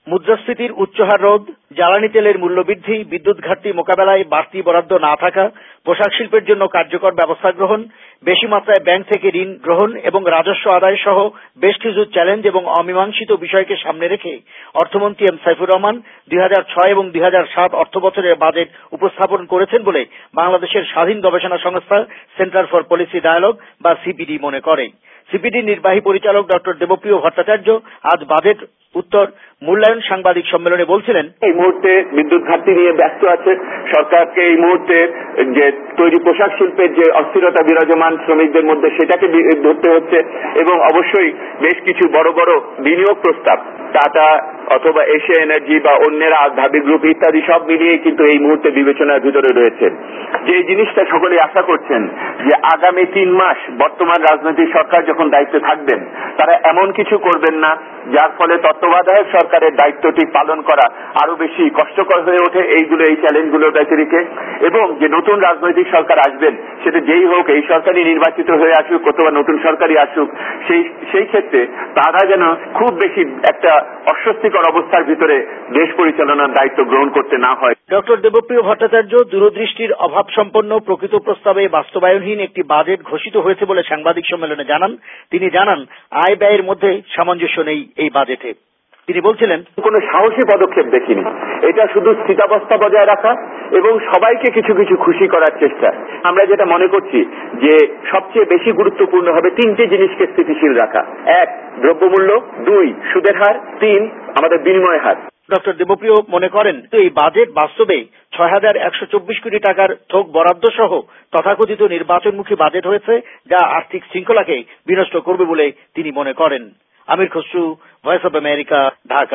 মুদ্রাস্ফীতির উচ্চ হার রোধ, জ্বালানি তেলের মূল্য বৃদ্ধি, বিদ্যুৎ ঘাটতি মোকাবেলায় বাড়তি বরাদ্দ না থাকা, পোশাক শিল্পের জন্য কার্যকর ব্যবস্থা গ্রহণ, বেশি মাত্রায় ব্যাংক থেকে ঋণ গ্রহণ এবং রাজস্ব আদায় সহ বেশ কিছু চ্যালেঞ্জ এবং অমীমাংসিত বিষয়কে সামনে রেখে অর্থমন্ত্রী এম সাইফুর রহমান 2006 এবং 2007 অর্থবছরের বাজেট উপস্থাপন করেছেন বলে বাংলাদেশের স্বাধীন গবেষণা সংস্থা সেন্টার ফর পলিসি ডায়ালগ বা সিপিডি মনে করে। সিপিডির নির্বাহী পরিচালক ডক্টর দেবপ্রিয় ভট্টাচার্য আজ বাজেট উত্তর মূল্যায়ন সাংবাদিক সম্মেলনে বলছিলেন, এই মুহূর্তে বিদ্যুৎ ঘাটতি নিয়ে ব্যস্ত আছে সরকারকে। এই মুহূর্তে যে তৈরি পোশাক শিল্পের যে অস্থিরতা বিরাজমান শ্রমিকদের মধ্যে সেটাকে ধরতে হচ্ছে এবং অবশ্যই বেশ কিছু বড় বড় বিনিয়োগ প্রস্তাব টাটা অথবা এশিয়া এনার্জি বা অন্যেরা ধাবি গ্রুপ ইত্যাদি সব মিলিয়ে কিন্তু এই মুহূর্তে বিবেচনার ভিতরে রয়েছে। যে জিনিসটা সকলে আশা করছেন যে আগামী 3 মাস বর্তমান রাজনৈতিক সরকার যখন দায়িত্বে থাকবেন তারা এমন কিছু করবেন না যার ফলে তত্ত্বাবধায়ক সরকারের দায়িত্বটি পালন করা আরো বেশি কষ্টকর হয়ে ওঠে এই চ্যালেঞ্জগুলোর ব্যতিরিক্ত। এবং যে নতুন রাজনৈতিক সরকার আসবেন সেটা যেই হোক, এই সরকারই নির্বাচিত হয়ে আসুক অথবা নতুন সরকারই আসুক, সেই ক্ষেত্রে তারা যেন খুব বেশি একটা অস্বস্তিকর অবস্থার ভিতরে দেশ পরিচালনার দায়িত্ব গ্রহণ করতে না হয়। ডক্টর দেবপ্রিয় ভট্টাচার্য দূরদৃষ্টির অভাব সম্পন্ন প্রকৃত প্রস্তাবে বাস্তবায়নহীন একটি বাজেট ঘোষিত হয়েছে বলে সাংবাদিক সম্মেলনে জানান। তিনি জানান, আয় ব্যয়ের মধ্যে সামঞ্জস্য নেই এই বাজেটে। তিনি বলছিলেন, কোন সাহসী পদক্ষেপ দেখিনি। এটা শুধু স্থিতাবস্থা বজায় রাখা এবং সবাইকে কিছু কিছু খুশি করার চেষ্টা। আমরা যেটা মনে করছি যে সবচেয়ে বেশি গুরুত্বপূর্ণ হবে 3টে জিনিসকে স্থিতিশীল রাখা। 1 দ্রব্যমূল্য, 2 সুদের হার, 3 আমাদের বিনিময় হার। ডক্টর দেবপ্রিয় মনে করেন, এই বাজেট বাস্তবে 6,124 কোটি টাকার থোক বরাদ্দ সহ তথাকথিত নির্বাচনমুখী বাজেট হয়েছে, যা আর্থিক শৃঙ্খলাকে বিনষ্ট করবে বলে তিনি মনে করেন। Amir Khasru, Voice of America, Dhaka.